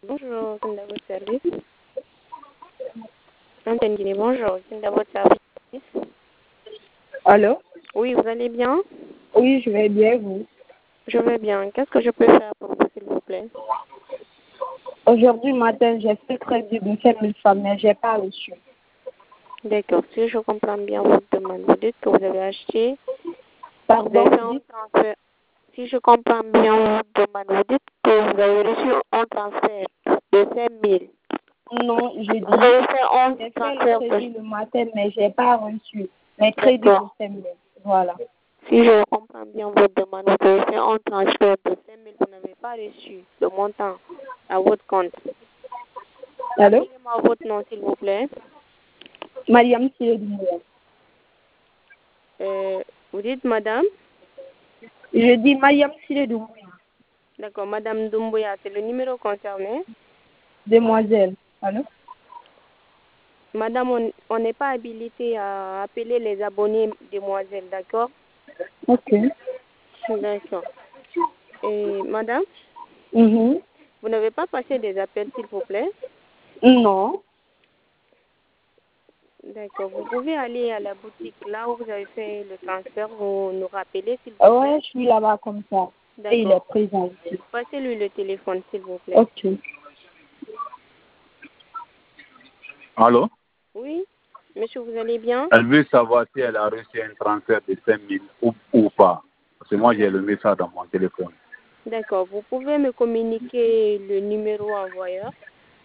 Bonjour, quel est votre service? Antenne Guinée, bonjour, quel est votre service? Allô? Oui, vous allez bien? Oui, je vais bien, vous. Je vais bien. Qu'est-ce que je peux faire pour vous, s'il vous plaît? Aujourd'hui matin, j'ai fait le crédit de 5 000 francs, mais je n'ai pas reçu. D'accord, si je comprends bien votre demande, vous dites que vous avez acheté, vous avez Pardon, fait un transfert. Si je comprends bien votre demande, vous dites que vous avez reçu un transfert de 5 000. non, je Vous avez fait un j'ai fait le transfert crédit de... le matin, mais je n'ai pas reçu mes crédits de 5 D'accord. 000. Voilà. Si je comprends bien votre demande, vous avez fait un transfert de 5 000, vous n'avez pas reçu le montant à votre compte. Allô? Appelez-moi votre nom, s'il vous plaît. Mariam Siledoumbouya. Vous dites madame? Je dis Mariam Siledoumbouya. D'accord, madame Doumbouya, c'est le numéro concerné. Demoiselle. Allô? Madame, on n'est pas habilité à appeler les abonnés demoiselles, d'accord? Ok. D'accord. Et madame, Mhm. vous n'avez pas passé des appels, s'il vous plaît? Non. D'accord. Vous pouvez aller à la boutique là où vous avez fait le transfert, vous nous rappelez, s'il vous plaît. Ouais, je suis là-bas comme ça. Et il est D'accord. présent ici. Passez-lui le téléphone, s'il vous plaît. Ok. Allô? Oui, monsieur, vous allez bien? Elle veut savoir si elle a reçu un transfert de 5 000 ou pas. Parce que moi, j'ai le message dans mon téléphone. D'accord. Vous pouvez me communiquer le numéro envoyeur?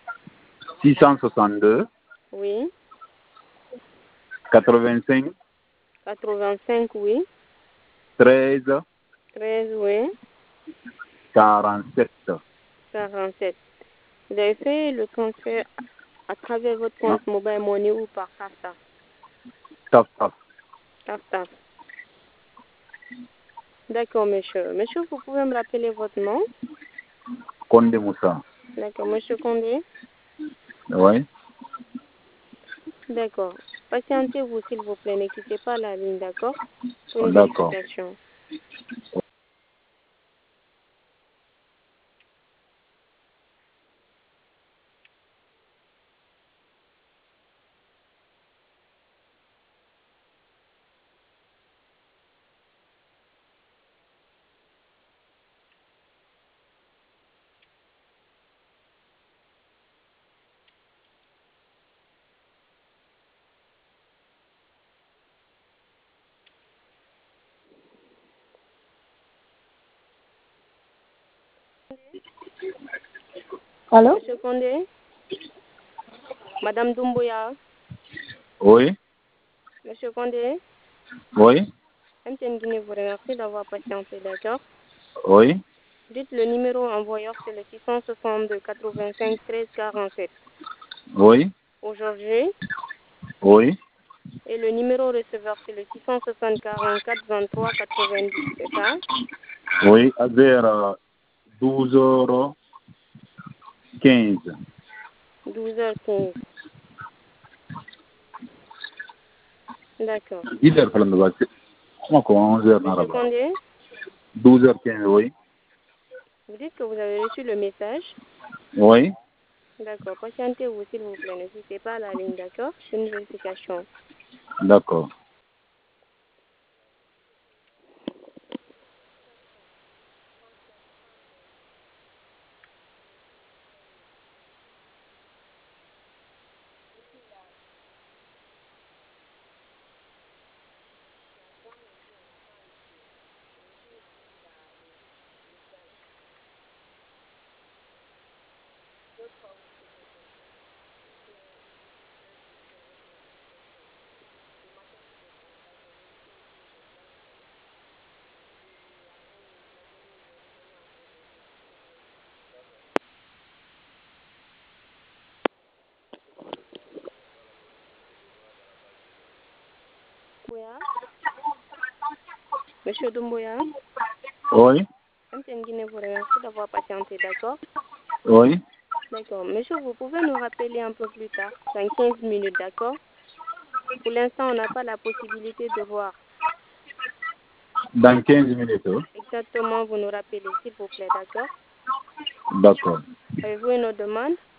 662 Oui. 85 85, oui. 13 13, oui. 47. 47. Vous avez fait le transfert à travers votre compte Mobile Money ou par CAFTA? Tap, tap. CAFTA. D'accord, monsieur. Monsieur, vous pouvez me rappeler votre nom? Konde Moussa. D'accord, monsieur Condé? Oui. D'accord. Patientez-vous, s'il vous plaît. Ne quittez pas la ligne, d'accord? Pour une D'accord. vérification. Allô? Monsieur Condé? Madame Doumbouya? Oui. Monsieur Condé? Oui. MTN Guinée vous remercie d'avoir patienté, d'accord? Oui. Dites le numéro envoyeur, c'est le 662 85 13 47. Oui. Aujourd'hui. Oui. Et le numéro receveur, c'est le 660 44 23 90, c'est ça? Oui. Vers 12h15. 12h15. D'accord. 10h, comment 11h, Monsieur Condé, 12h15, oui. vous dites que vous avez reçu le message. Oui. D'accord. Patientez-vous, s'il vous plaît. Ne quittez pas la ligne, d'accord? C'est une vérification. D'accord. Doumbouya? Monsieur Doumbouya? Oui. MTN Guinée vous remercie d'avoir patienté, d'accord? Oui. D'accord. Monsieur, vous pouvez nous rappeler un peu plus tard, dans 15 minutes, d'accord? Pour l'instant, on n'a pas la possibilité de voir. Dans 15 minutes. Exactement, vous nous rappelez, s'il vous plaît, d'accord? D'accord. Avez-vous une autre demande?